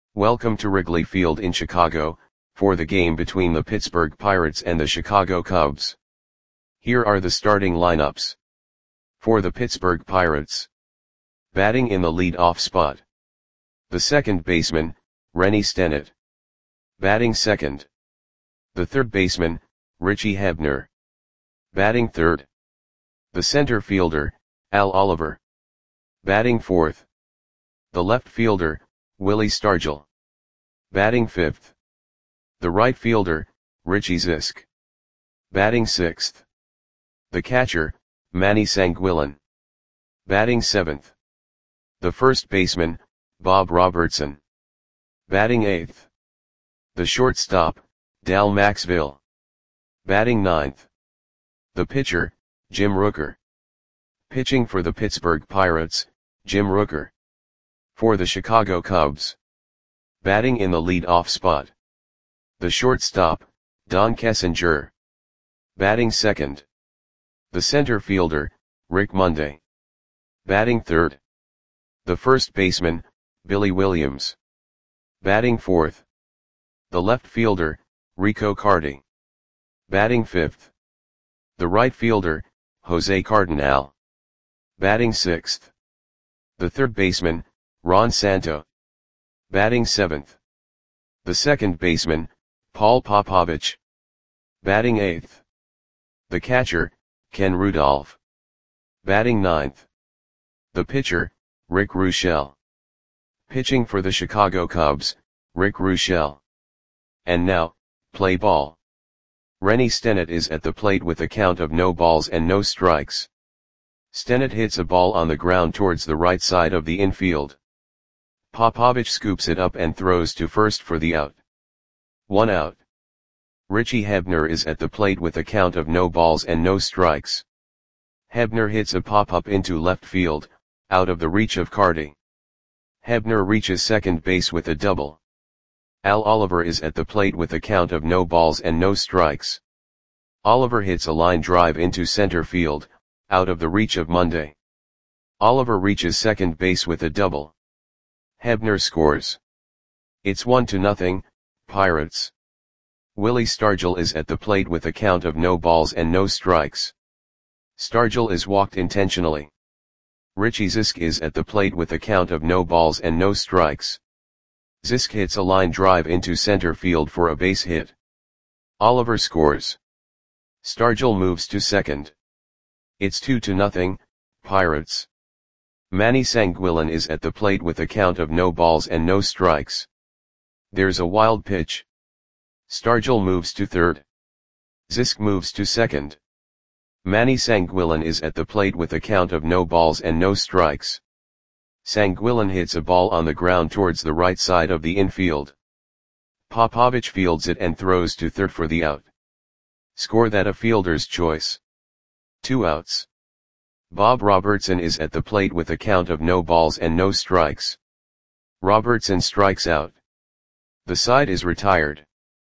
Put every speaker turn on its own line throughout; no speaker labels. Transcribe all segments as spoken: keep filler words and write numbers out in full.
Welcome to Wrigley Field in Chicago, for the game between the Pittsburgh Pirates and the Chicago Cubs. Here are the starting lineups. For the Pittsburgh Pirates. Batting in the lead-off spot. The second baseman, Rennie Stennett. Batting second. The third baseman, Richie Hebner. Batting third. The center fielder, Al Oliver. Batting fourth. The left fielder, Willie Stargell. Batting fifth. The right fielder, Richie Zisk. Batting sixth. The catcher, Manny Sanguillén. Batting seventh. The first baseman, Bob Robertson. Batting eighth. The shortstop, Dal Maxvill. Batting ninth. The pitcher, Jim Rooker. Pitching for the Pittsburgh Pirates, Jim Rooker. For the Chicago Cubs. Batting in the lead-off spot. The shortstop, Don Kessinger. Batting second. The center fielder, Rick Monday. Batting third. The first baseman, Billy Williams. Batting fourth. The left fielder, Rico Carty. Batting fifth. The right fielder, Jose Cardinal. Batting sixth. The third baseman, Ron Santo. Batting seventh. The second baseman, Paul Popovich. Batting eighth. The catcher, Ken Rudolph. Batting ninth. The pitcher, Rick Ruschel. Pitching for the Chicago Cubs, Rick Ruschel. And now, play ball. Rennie Stennett is at the plate with a count of no balls and no strikes. Stennett hits a ball on the ground towards the right side of the infield. Popovich scoops it up and throws to first for the out. One out. Richie Hebner is at the plate with a count of no balls and no strikes. Hebner hits a pop-up into left field, out of the reach of Carty. Hebner reaches second base with a double. Al Oliver is at the plate with a count of no balls and no strikes. Oliver hits a line drive into center field, out of the reach of Monday. Oliver reaches second base with a double. Hebner scores. It's one to nothing, Pirates. Willie Stargell is at the plate with a count of no balls and no strikes. Stargell is walked intentionally. Richie Zisk is at the plate with a count of no balls and no strikes. Zisk hits a line drive into center field for a base hit. Oliver scores. Stargell moves to second. It's two to nothing, Pirates. Manny Sanguillén is at the plate with a count of no balls and no strikes. There's a wild pitch. Stargell moves to third. Zisk moves to second. Manny Sanguillén is at the plate with a count of no balls and no strikes. Sanguillén hits a ball on the ground towards the right side of the infield. Popovich fields it and throws to third for the out. Score that a fielder's choice. Two outs. Bob Robertson is at the plate with a count of no balls and no strikes. Robertson strikes out. The side is retired.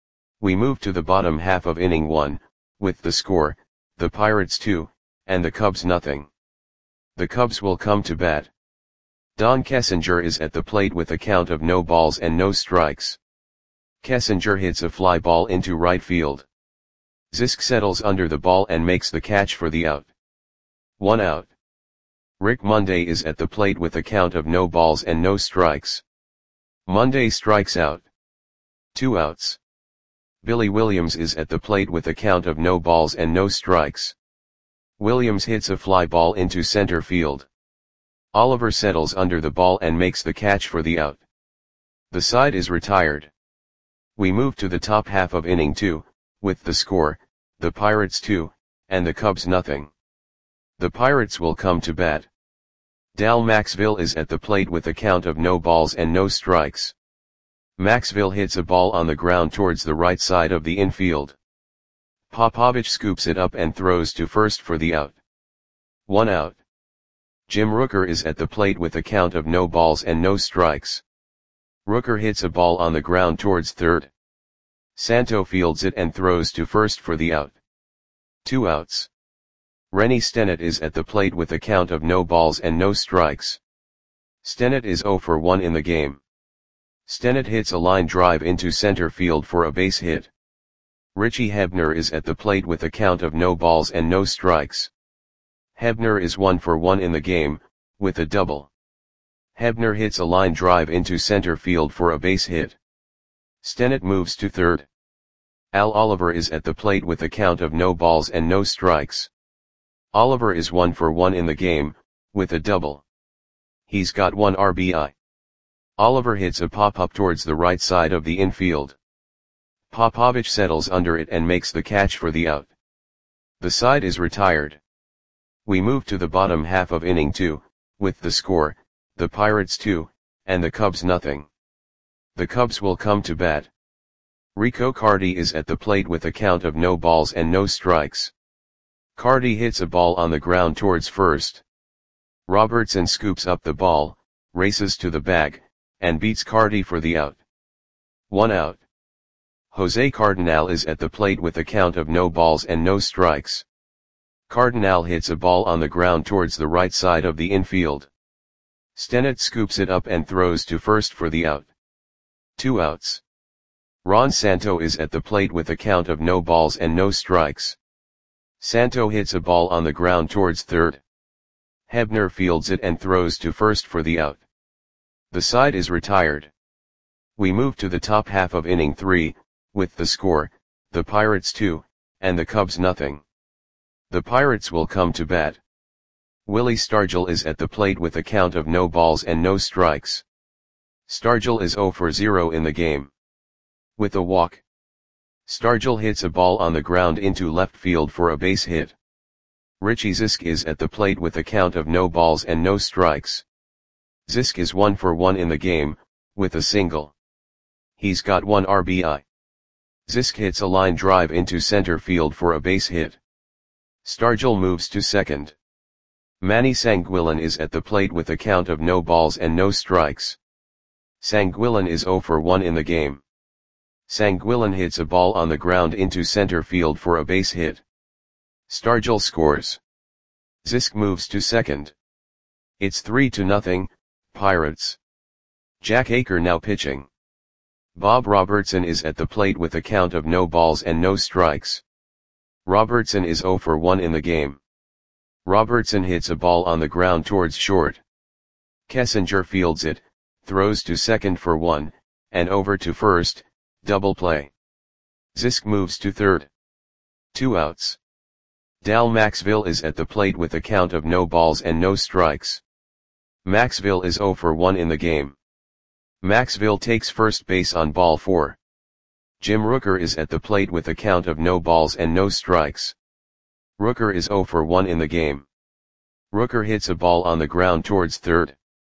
We move to the bottom half of inning one, with the score, the Pirates two, and the Cubs nothing. The Cubs will come to bat. Don Kessinger is at the plate with a count of no balls and no strikes. Kessinger hits a fly ball into right field. Zisk settles under the ball and makes the catch for the out. One out. Rick Monday is at the plate with a count of no balls and no strikes. Monday strikes out. Two outs. Billy Williams is at the plate with a count of no balls and no strikes. Williams hits a fly ball into center field. Oliver settles under the ball and makes the catch for the out. The side is retired. We move to the top half of inning two, with the score, the Pirates two, and the Cubs nothing. The Pirates will come to bat. Dal Maxvill is at the plate with a count of no balls and no strikes. Maxvill hits a ball on the ground towards the right side of the infield. Popovich scoops it up and throws to first for the out. One out. Jim Rooker is at the plate with a count of no balls and no strikes. Rooker hits a ball on the ground towards third. Santo fields it and throws to first for the out. Two outs. Rennie Stennett is at the plate with a count of no balls and no strikes. Stennett is zero for one in the game. Stennett hits a line drive into center field for a base hit. Richie Hebner is at the plate with a count of no balls and no strikes. Hebner is one for one in the game, with a double. Hebner hits a line drive into center field for a base hit. Stennett moves to third. Al Oliver is at the plate with a count of no balls and no strikes. Oliver is one for one in the game, with a double. He's got one R B I. Oliver hits a pop-up towards the right side of the infield. Popovich settles under it and makes the catch for the out. The side is retired. We move to the bottom half of inning two, with the score, the Pirates two, and the Cubs nothing. The Cubs will come to bat. Rico Carty is at the plate with a count of no balls and no strikes. Carty hits a ball on the ground towards first. Robertson scoops up the ball, races to the bag, and beats Carty for the out. One out. Jose Cardinal is at the plate with a count of no balls and no strikes. Cardinal hits a ball on the ground towards the right side of the infield. Stennett scoops it up and throws to first for the out. Two outs. Ron Santo is at the plate with a count of no balls and no strikes. Santo hits a ball on the ground towards third. Hebner fields it and throws to first for the out. The side is retired. We move to the top half of inning three, with the score, the Pirates two, and the Cubs nothing. The Pirates will come to bat. Willie Stargell is at the plate with a count of no balls and no strikes. Stargell is zero for zero in the game. With a walk. Stargell hits a ball on the ground into left field for a base hit. Richie Zisk is at the plate with a count of no balls and no strikes. Zisk is one for one in the game, with a single. He's got one R B I. Zisk hits a line drive into center field for a base hit. Stargell moves to second. Manny Sanguillen is at the plate with a count of no balls and no strikes. Sanguillen is zero for one in the game. Sanguillen hits a ball on the ground into center field for a base hit. Stargell scores. Zisk moves to second. It's three to nothing, Pirates. Jack Aker now pitching. Bob Robertson is at the plate with a count of no balls and no strikes. Robertson is zero for one in the game. Robertson hits a ball on the ground towards short. Kessinger fields it, throws to second for one, and over to first, double play. Zisk moves to third. Two outs. Dal Maxville is at the plate with a count of no balls and no strikes. Maxville is zero for one in the game. Maxville takes first base on ball four. Jim Rooker is at the plate with a count of no balls and no strikes. Rooker is zero for one in the game. Rooker hits a ball on the ground towards third.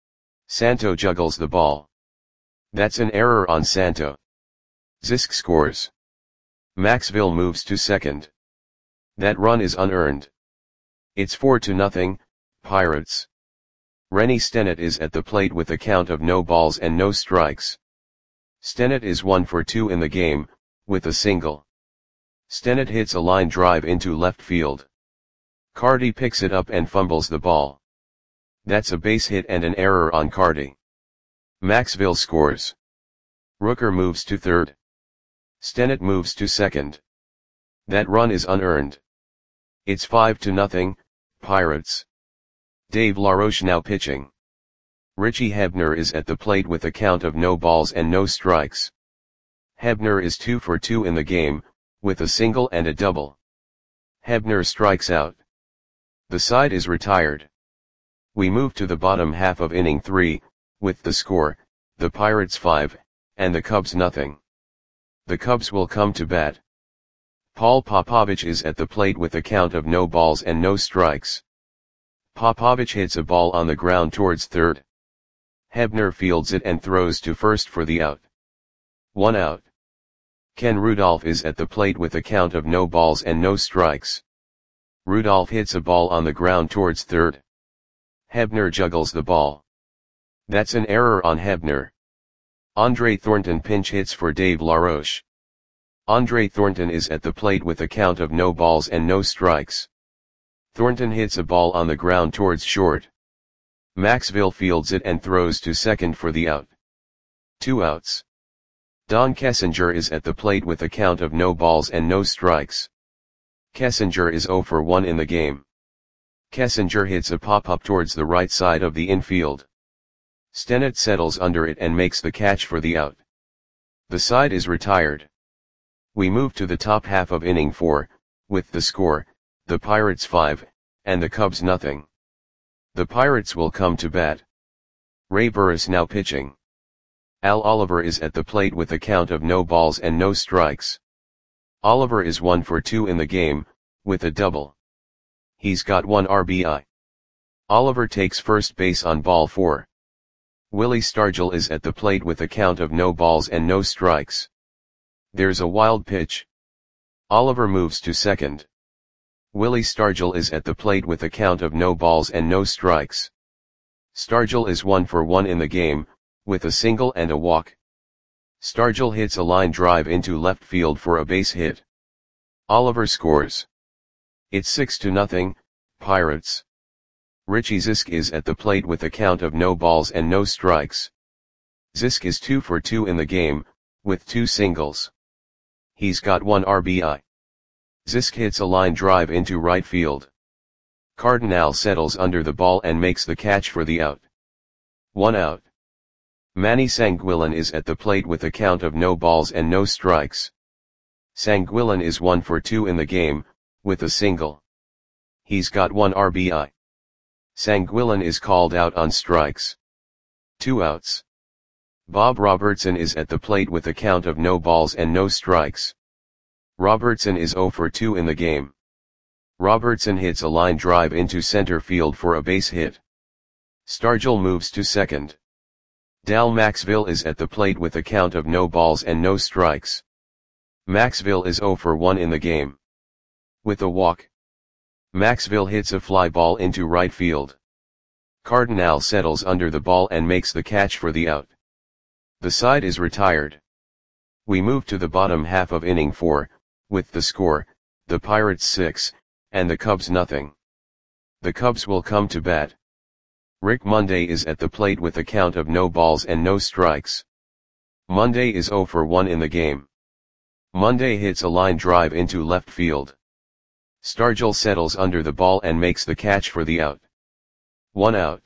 Santo juggles the ball. That's an error on Santo. Zisk scores. Maxville moves to second. That run is unearned. It's four to nothing, Pirates. Rennie Stennett is at the plate with a count of no balls and no strikes. Stennett is one for two in the game, with a single. Stennett hits a line drive into left field. Carty picks it up and fumbles the ball. That's a base hit and an error on Carty. Maxville scores. Rooker moves to third. Stennett moves to second. That run is unearned. It's five to nothing, Pirates. Dave LaRoche now pitching. Richie Hebner is at the plate with a count of no balls and no strikes. Hebner is two for two in the game, with a single and a double. Hebner strikes out. The side is retired. We move to the bottom half of inning three, with the score, the Pirates five, and the Cubs nothing. The Cubs will come to bat. Paul Popovich is at the plate with a count of no balls and no strikes. Popovich hits a ball on the ground towards third. Hebner fields it and throws to first for the out. One out. Ken Rudolph is at the plate with a count of no balls and no strikes. Rudolph hits a ball on the ground towards third. Hebner juggles the ball. That's an error on Hebner. Andre Thornton pinch hits for Dave LaRoche. Andre Thornton is at the plate with a count of no balls and no strikes. Thornton hits a ball on the ground towards short. Maxville fields it and throws to second for the out. Two outs. Don Kessinger is at the plate with a count of no balls and no strikes. Kessinger is oh for one in the game. Kessinger hits a pop-up towards the right side of the infield. Stennett settles under it and makes the catch for the out. The side is retired. We move to the top half of inning four, with the score, the Pirates five, and the Cubs nothing. The Pirates will come to bat. Ray Burris now pitching. Al Oliver is at the plate with a count of no balls and no strikes. Oliver is one for two in the game, with a double. He's got one R B I. Oliver takes first base on ball four. Willie Stargell is at the plate with a count of no balls and no strikes. There's a wild pitch. Oliver moves to second. Willie Stargell is at the plate with a count of no balls and no strikes. Stargell is one for one in the game, with a single and a walk. Stargell hits a line drive into left field for a base hit. Oliver scores. It's six to nothing, Pirates. Richie Zisk is at the plate with a count of no balls and no strikes. Zisk is two for two in the game, with two singles. He's got one R B I. Zisk hits a line drive into right field. Cardinal settles under the ball and makes the catch for the out. One out. Manny Sanguillen is at the plate with a count of no balls and no strikes. Sanguillen is one for two in the game, with a single. He's got one R B I. Sanguillen is called out on strikes. Two outs. Bob Robertson is at the plate with a count of no balls and no strikes. Robertson is oh for two in the game. Robertson hits a line drive into center field for a base hit. Stargell moves to second. Dal Maxville is at the plate with a count of no balls and no strikes. Maxville is oh for one in the game. With a walk. Maxville hits a fly ball into right field. Cardinal settles under the ball and makes the catch for the out. The side is retired. We move to the bottom half of inning four, with the score, the Pirates six, and the Cubs nothing. The Cubs will come to bat. Rick Monday is at the plate with a count of no balls and no strikes. Monday is oh for one in the game. Monday hits a line drive into left field. Stargell settles under the ball and makes the catch for the out. One out.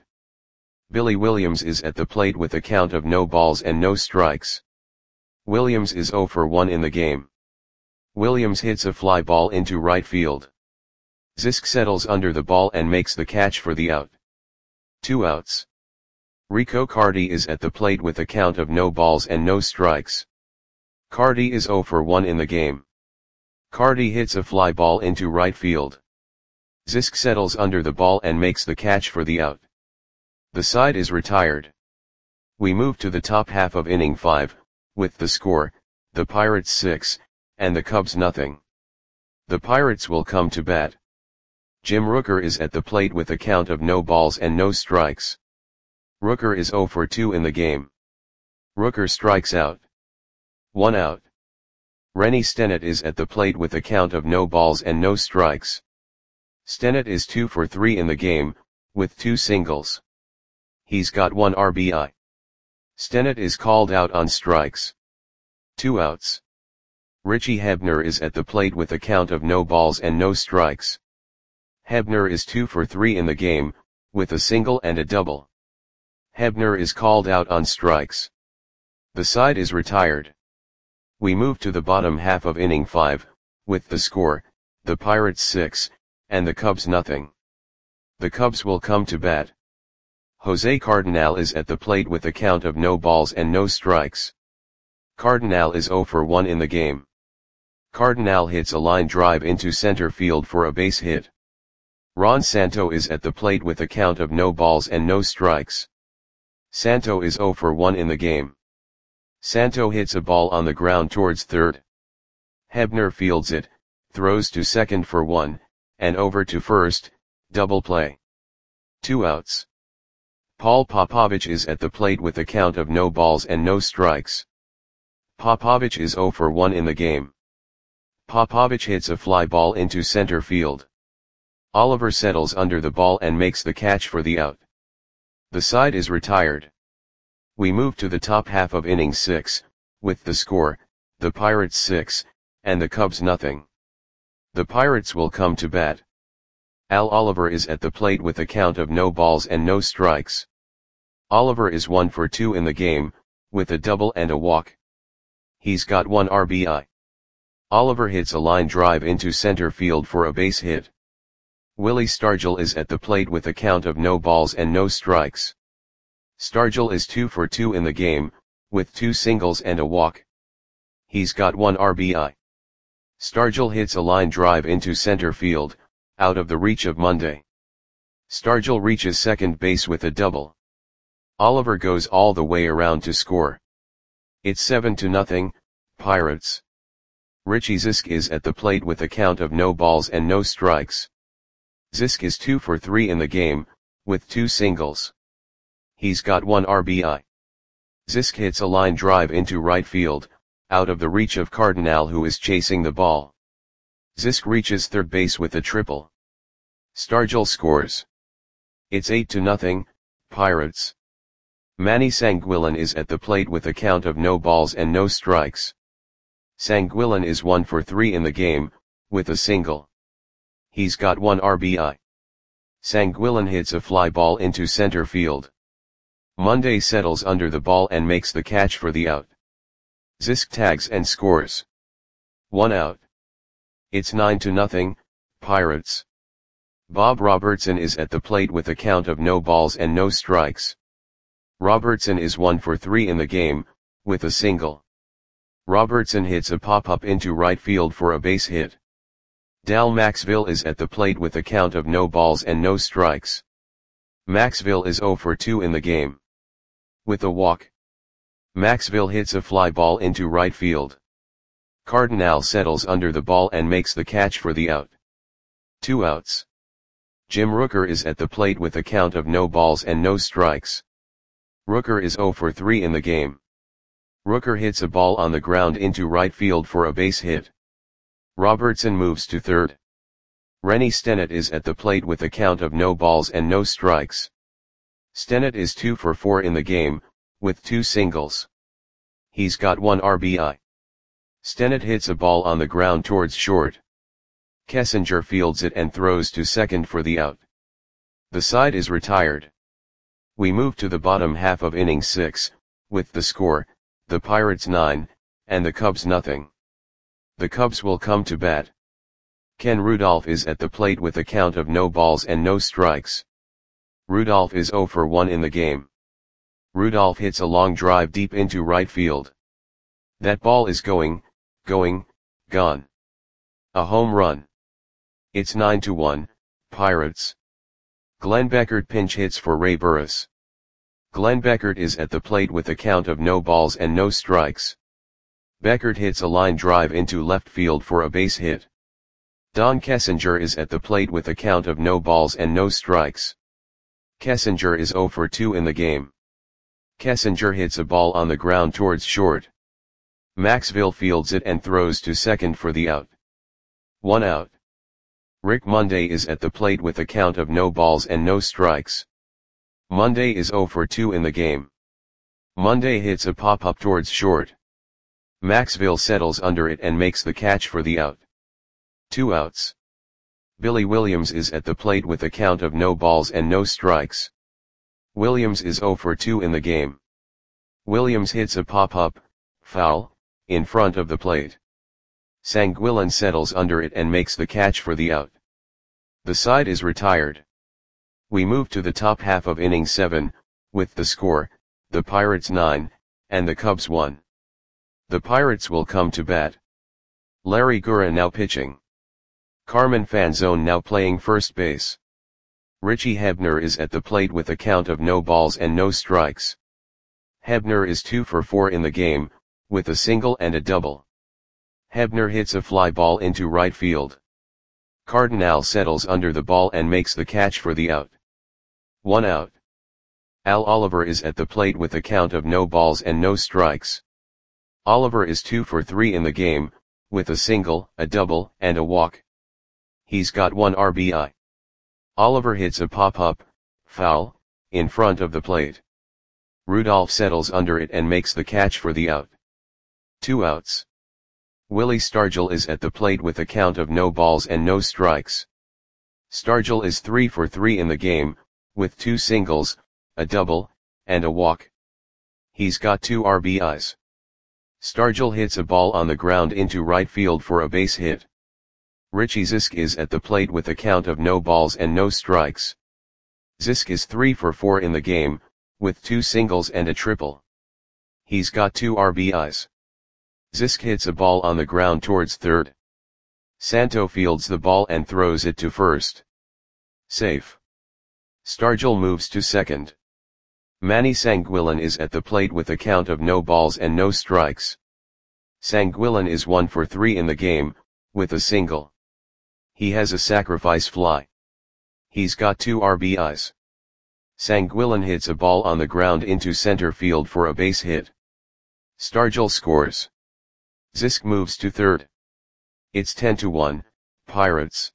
Billy Williams is at the plate with a count of no balls and no strikes. Williams is oh for one in the game. Williams hits a fly ball into right field. Zisk settles under the ball and makes the catch for the out. Two outs. Rico Carty is at the plate with a count of no balls and no strikes. Carty is oh for one in the game. Carty hits a fly ball into right field. Zisk settles under the ball and makes the catch for the out. The side is retired. We move to the top half of inning five, with the score, the Pirates six, and the Cubs nothing. The Pirates will come to bat. Jim Rooker is at the plate with a count of no balls and no strikes. Rooker is oh for two in the game. Rooker strikes out. One out. Rennie Stennett is at the plate with a count of no balls and no strikes. Stennett is two for three in the game, with two singles. He's got one R B I. Stennett is called out on strikes. Two outs. Richie Hebner is at the plate with a count of no balls and no strikes. Hebner is two for three in the game, with a single and a double. Hebner is called out on strikes. The side is retired. We move to the bottom half of inning five, with the score, the Pirates six, and the Cubs nothing. The Cubs will come to bat. Jose Cardinal is at the plate with a count of no balls and no strikes. Cardinal is oh for one in the game. Cardinal hits a line drive into center field for a base hit. Ron Santo is at the plate with a count of no balls and no strikes. Santo is oh for one in the game. Santo hits a ball on the ground towards third. Hebner fields it, throws to second for one, and over to first, double play. Two outs. Paul Popovich is at the plate with a count of no balls and no strikes. Popovich is oh for one in the game. Popovich hits a fly ball into center field. Oliver settles under the ball and makes the catch for the out. The side is retired. We move to the top half of inning six, with the score, the Pirates six, and the Cubs nothing. The Pirates will come to bat. Al Oliver is at the plate with a count of no balls and no strikes. Oliver is one for two in the game, with a double and a walk. He's got one R B I. Oliver hits a line drive into center field for a base hit. Willie Stargell is at the plate with a count of no balls and no strikes. Stargell is two for two in the game, with two singles and a walk. He's got one R B I. Stargell hits a line drive into center field, out of the reach of Monday. Stargell reaches second base with a double. Oliver goes all the way around to score. It's seven to nothing, Pirates. Richie Zisk is at the plate with a count of no balls and no strikes. Zisk is two for three in the game, with two singles. He's got one R B I. Zisk hits a line drive into right field, out of the reach of Cardinal, who is chasing the ball. Zisk reaches third base with a triple. Stargell scores. It's eight to nothing, Pirates. Manny Sanguillen is at the plate with a count of no balls and no strikes. Sanguillen is one for three in the game, with a single. He's got one R B I. Sanguillen hits a fly ball into center field. Monday settles under the ball and makes the catch for the out. Zisk tags and scores. One out. It's nine to nothing, Pirates. Bob Robertson is at the plate with a count of no balls and no strikes. Robertson is one for three in the game, with a single. Robertson hits a pop-up into right field for a base hit. Dal Maxville is at the plate with a count of no balls and no strikes. Maxville is zero for two in the game. With a walk. Maxville hits a fly ball into right field. Cardinal settles under the ball and makes the catch for the out. Two outs. Jim Rooker is at the plate with a count of no balls and no strikes. Rooker is zero for three in the game. Rooker hits a ball on the ground into right field for a base hit. Robertson moves to third. Rennie Stennett is at the plate with a count of no balls and no strikes. Stennett is two for four in the game, with two singles. He's got one R B I. Stennett hits a ball on the ground towards short. Kessinger fields it and throws to second for the out. The side is retired. We move to the bottom half of inning six, with the score, the Pirates nine, and the Cubs nothing. The Cubs will come to bat. Ken Rudolph is at the plate with a count of no balls and no strikes. Rudolph is zero for one in the game. Rudolph hits a long drive deep into right field. That ball is going, going, gone. A home run. It's nine to one, Pirates. Glenn Beckert pinch hits for Ray Burris. Glenn Beckert is at the plate with a count of no balls and no strikes. Beckert hits a line drive into left field for a base hit. Don Kessinger is at the plate with a count of no balls and no strikes. Kessinger is zero for two in the game. Kessinger hits a ball on the ground towards short. Maxville fields it and throws to second for the out. One out. Rick Monday is at the plate with a count of no balls and no strikes. Monday is zero for two in the game. Monday hits a pop-up towards short. Maxville settles under it and makes the catch for the out. Two outs. Billy Williams is at the plate with a count of no balls and no strikes. Williams is zero for two in the game. Williams hits a pop-up, foul, in front of the plate. Sanguillen settles under it and makes the catch for the out. The side is retired. We move to the top half of inning seven, with the score, the Pirates nine, and the Cubs one. The Pirates will come to bat. Larry Gura now pitching. Carmen Fanzone now playing first base. Richie Hebner is at the plate with a count of no balls and no strikes. Hebner is two for four in the game, with a single and a double. Hebner hits a fly ball into right field. Cardinal settles under the ball and makes the catch for the out. One out. Al Oliver is at the plate with a count of no balls and no strikes. Oliver is two for three in the game, with a single, a double, and a walk. He's got one R B I. Oliver hits a pop-up, foul, in front of the plate. Rudolph settles under it and makes the catch for the out. Two outs. Willie Stargell is at the plate with a count of no balls and no strikes. Stargell is three for three in the game, with two singles, a double, and a walk. He's got two R B Is. Stargell hits a ball on the ground into right field for a base hit. Richie Zisk is at the plate with a count of no balls and no strikes. Zisk is three for four in the game, with two singles and a triple. He's got two R B Is. Zisk hits a ball on the ground towards third. Santo fields the ball and throws it to first. Safe. Stargell moves to second. Manny Sanguillen is at the plate with a count of no balls and no strikes. Sanguillen is one for three in the game, with a single. He has a sacrifice fly. He's got two R B Is. Sanguillen hits a ball on the ground into center field for a base hit. Stargell scores. Zisk moves to third. It's ten to one, Pirates.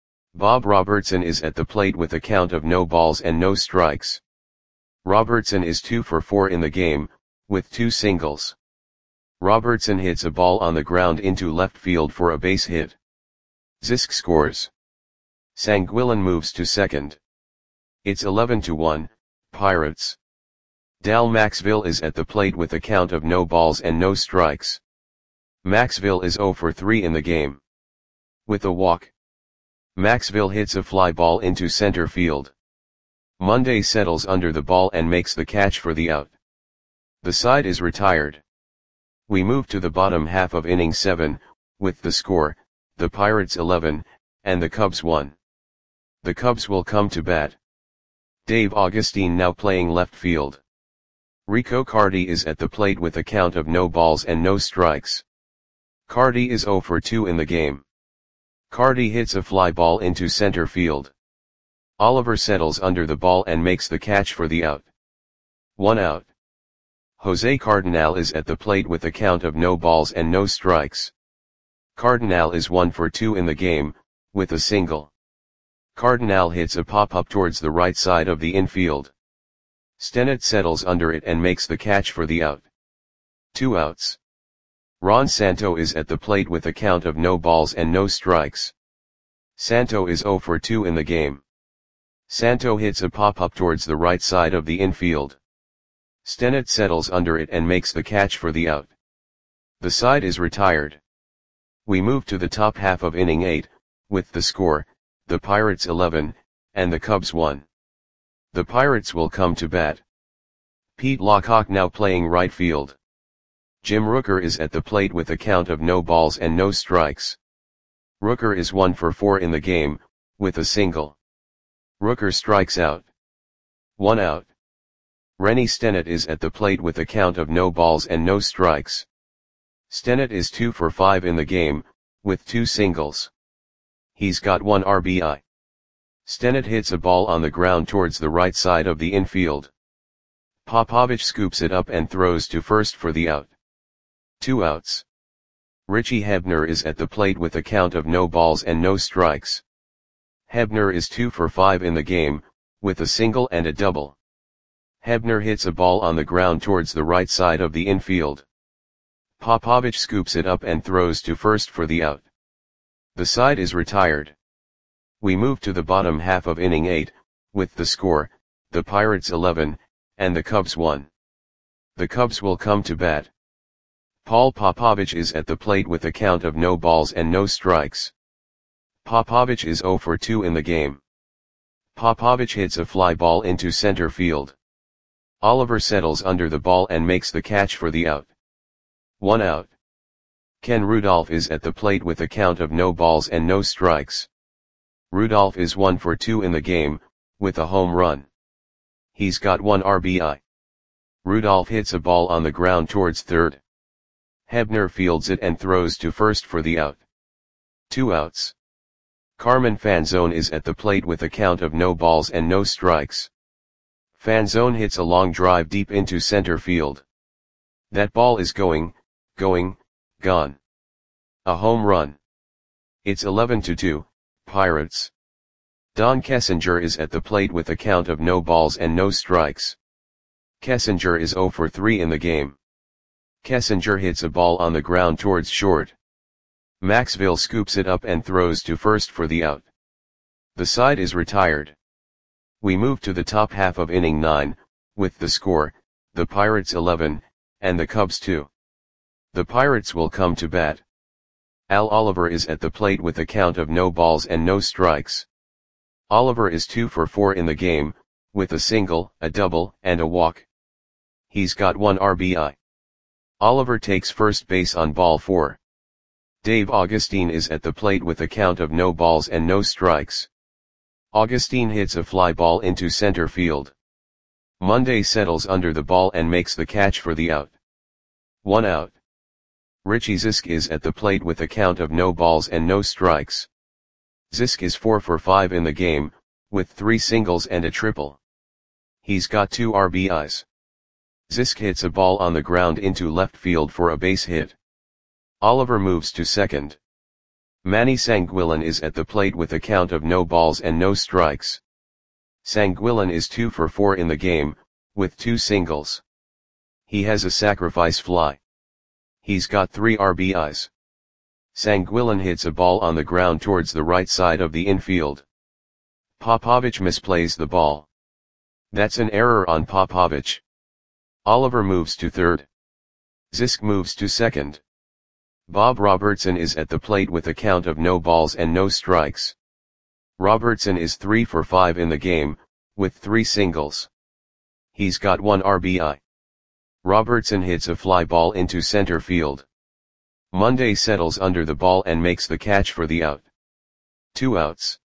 Bob Robertson is at the plate with a count of no balls and no strikes. Robertson is two for four in the game, with two singles. Robertson hits a ball on the ground into left field for a base hit. Zisk scores. Sanguillen moves to second. It's eleven to one, Pirates. Dal Maxville is at the plate with a count of no balls and no strikes. Maxville is zero for three in the game. With a walk. Maxville hits a fly ball into center field. Monday settles under the ball and makes the catch for the out. The side is retired. We move to the bottom half of inning seven, with the score, the Pirates eleven, and the Cubs one. The Cubs will come to bat. Dave Augustine now playing left field. Rico Carty is at the plate with a count of no balls and no strikes. Carty is zero for two in the game. Carty hits a fly ball into center field. Oliver settles under the ball and makes the catch for the out. One out. Jose Cardinal is at the plate with a count of no balls and no strikes. Cardinal is one for two in the game, with a single. Cardinal hits a pop-up towards the right side of the infield. Stennett settles under it and makes the catch for the out. Two outs. Ron Santo is at the plate with a count of no balls and no strikes. Santo is zero for two in the game. Santo hits a pop-up towards the right side of the infield. Stennett settles under it and makes the catch for the out. The side is retired. We move to the top half of inning eight, with the score, the Pirates eleven, and the Cubs one. The Pirates will come to bat. Pete Lockhawk now playing right field. Jim Rooker is at the plate with a count of no balls and no strikes. Rooker is one for four in the game, with a single. Rooker strikes out. One out. Rennie Stennett is at the plate with a count of no balls and no strikes. Stennett is two for five in the game, with two singles. He's got one R B I. Stennett hits a ball on the ground towards the right side of the infield. Popovich scoops it up and throws to first for the out. Two outs. Richie Hebner is at the plate with a count of no balls and no strikes. Hebner is two for five in the game, with a single and a double. Hebner hits a ball on the ground towards the right side of the infield. Popovich scoops it up and throws to first for the out. The side is retired. We move to the bottom half of inning eight, with the score, the Pirates eleven, and the Cubs one. The Cubs will come to bat. Paul Popovich is at the plate with a count of no balls and no strikes. Popovich is zero for two in the game. Popovich hits a fly ball into center field. Oliver settles under the ball and makes the catch for the out. One out. Ken Rudolph is at the plate with a count of no balls and no strikes. Rudolph is one for two in the game, with a home run. He's got one R B I. Rudolph hits a ball on the ground towards third. Hebner fields it and throws to first for the out. Two outs. Carmen Fanzone is at the plate with a count of no balls and no strikes. Fanzone hits a long drive deep into center field. That ball is going, going, gone. A home run. It's eleven to two, Pirates. Don Kessinger is at the plate with a count of no balls and no strikes. Kessinger is zero for three in the game. Kessinger hits a ball on the ground towards short. Maxville scoops it up and throws to first for the out. The side is retired. We move to the top half of inning nine, with the score, the Pirates eleven, and the Cubs two. The Pirates will come to bat. Al Oliver is at the plate with a count of no balls and no strikes. Oliver is two for four in the game, with a single, a double, and a walk. He's got one R B I. Oliver takes first base on ball four. Dave Augustine is at the plate with a count of no balls and no strikes. Augustine hits a fly ball into center field. Monday settles under the ball and makes the catch for the out. One out. Richie Zisk is at the plate with a count of no balls and no strikes. Zisk is four for five in the game, with three singles and a triple. He's got two R B Is. Zisk hits a ball on the ground into left field for a base hit. Oliver moves to second. Manny Sanguillen is at the plate with a count of no balls and no strikes. Sanguillen is two for four in the game, with two singles. He has a sacrifice fly. He's got three R B Is. Sanguillen hits a ball on the ground towards the right side of the infield. Popovich misplays the ball. That's an error on Popovich. Oliver moves to third. Zisk moves to second. Bob Robertson is at the plate with a count of no balls and no strikes. Robertson is three for five in the game, with three singles. He's got one R B I. Robertson hits a fly ball into center field. Monday settles under the ball and makes the catch for the out. Two outs.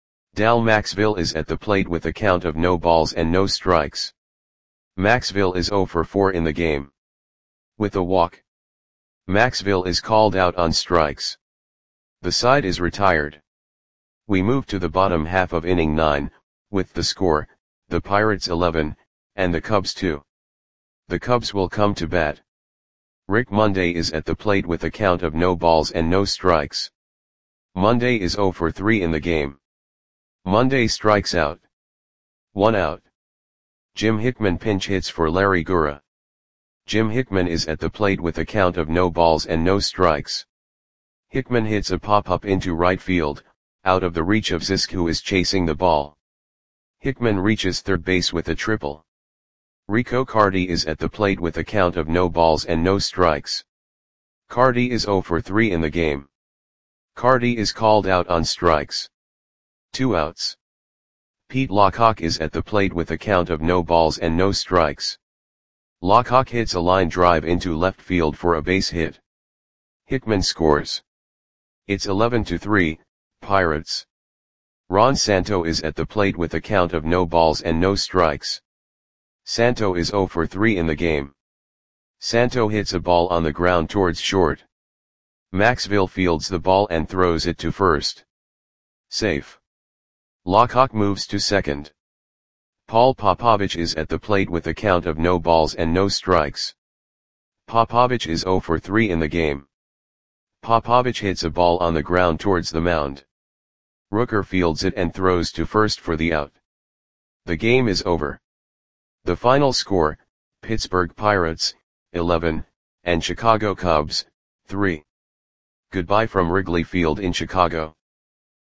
Dal Maxville is at the plate with a count of no balls and no strikes. Maxville is zero for four in the game. With a walk. Maxville is called out on strikes. The side is retired. We move to the bottom half of inning nine, with the score, the Pirates eleven, and the Cubs two. The Cubs will come to bat. Rick Monday is at the plate with a count of no balls and no strikes. Monday is zero for three in the game. Monday strikes out. One out. Jim Hickman pinch hits for Larry Gura. Jim Hickman is at the plate with a count of no balls and no strikes. Hickman hits a pop-up into right field, out of the reach of Zisk, who is chasing the ball. Hickman reaches third base with a triple. Rico Cardi is at the plate with a count of no balls and no strikes. Cardi is zero for three in the game. Cardi is called out on strikes. Two outs. Pete Lockhawk is at the plate with a count of no balls and no strikes. Lockhawk hits a line drive into left field for a base hit. Hickman scores. It's eleven to three, Pirates. Ron Santo is at the plate with a count of no balls and no strikes. Santo is zero for three in the game. Santo hits a ball on the ground towards short. Maxville fields the ball and throws it to first. Safe. Lockhawk moves to second. Paul Popovich is at the plate with a count of no balls and no strikes. Popovich is zero for three in the game. Popovich hits a ball on the ground towards the mound. Rooker fields it and throws to first for the out. The game is over. The final score, Pittsburgh Pirates, eleven, and Chicago Cubs, three. Goodbye from Wrigley Field in Chicago.